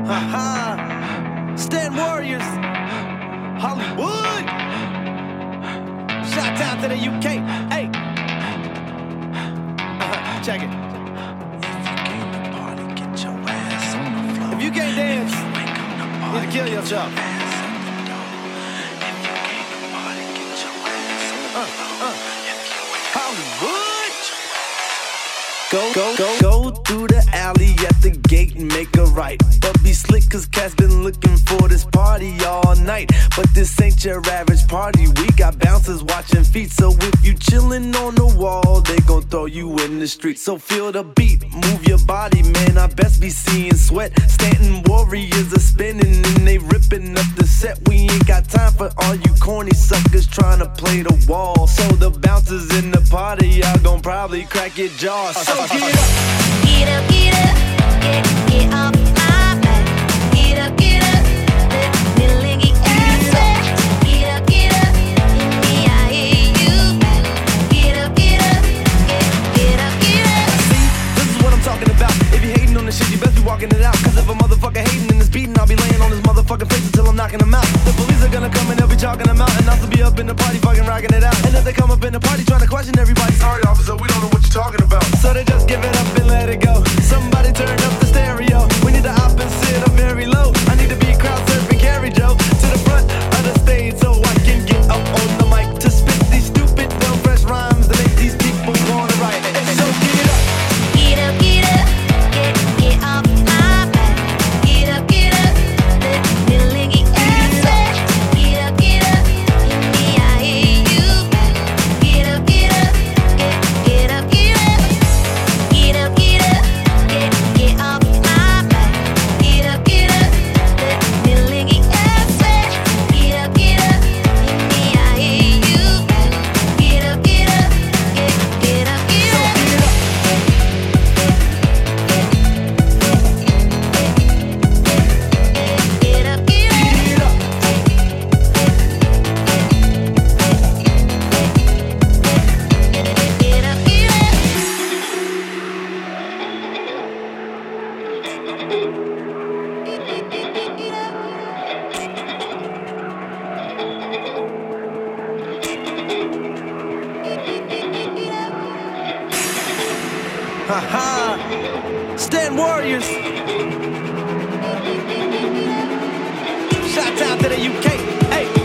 Stand Warriors, Hollywood. Shout out to the UK. Hey, check it. If you can't dance, you need to kill yourself. Hollywood. Go through the alley at the gate and make a right. But be slick, cause cats been looking for this party all night. But this ain't your average party, we got bouncers watching feet. So if you chillin' on the wall, they gon' throw you in the street. So feel the beat, move your body, man, I best be seeing sweat. Stanton Warriors are spinning and they ripping up the set. We ain't got time for all you corny suckers trying to play the wall. So the bouncers in the party, y'all gon' probably crack your jaws. So get up. Get up, get up, get off my back. Get up, let me lick your ass back. Get up, in me I hear you back. Get up, get up. See, this is what I'm talking about. If you hating on this shit, you best be walking it out. Cause if a motherfucker hating in this beating, I'll be laying on his motherfucking face until I'm knocking him out. The police are gonna come and they'll be chalking him out. And I'll still be up in the party fucking rocking it out. And if they come up in the party trying to question everybody, sorry officer, we don't know what you're talking about. So they just give it up and let it go. Somebody turn up the stereo. We need to hop and sit up very low. I need to be crowd surfing Carrie Joe to the front of the stage so I can get up on the mic to spit these stupid, dumb, fresh rhymes that make these people wanna write. And so get up. Get up, get off my back. Get up, let me lick your ass back. Get up, in me I hear you back. Get up, get up. Get up, get off my back. Get up, let me lick your ass back. Get up, in me I hear you back. Get up, get up. Stand Warriors. Shout out to the UK. Hey.